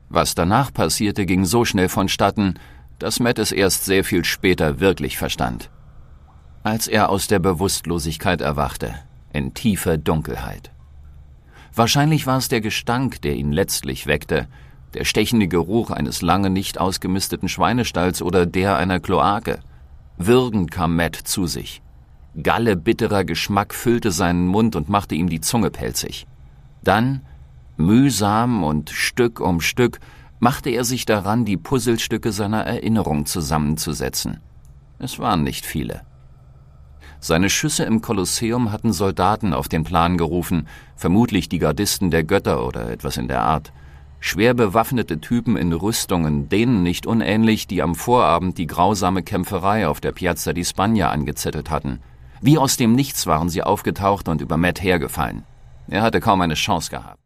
Was danach passierte, ging so schnell vonstatten, dass Matt es erst sehr viel später wirklich verstand. Als er aus der Bewusstlosigkeit erwachte, in tiefer Dunkelheit. Wahrscheinlich war es der Gestank, der ihn letztlich weckte, der stechende Geruch eines lange nicht ausgemisteten Schweinestalls oder der einer Kloake. Würgend kam Matt zu sich. Galle-bitterer Geschmack füllte seinen Mund und machte ihm die Zunge pelzig. Dann, mühsam und Stück um Stück, machte er sich daran, die Puzzlestücke seiner Erinnerung zusammenzusetzen. Es waren nicht viele. Seine Schüsse im Kolosseum hatten Soldaten auf den Plan gerufen, vermutlich die Gardisten der Götter oder etwas in der Art. Schwer bewaffnete Typen in Rüstungen, denen nicht unähnlich, die am Vorabend die grausame Kämpferei auf der Piazza di Spagna angezettelt hatten. Wie aus dem Nichts waren sie aufgetaucht und über Matt hergefallen. Er hatte kaum eine Chance gehabt.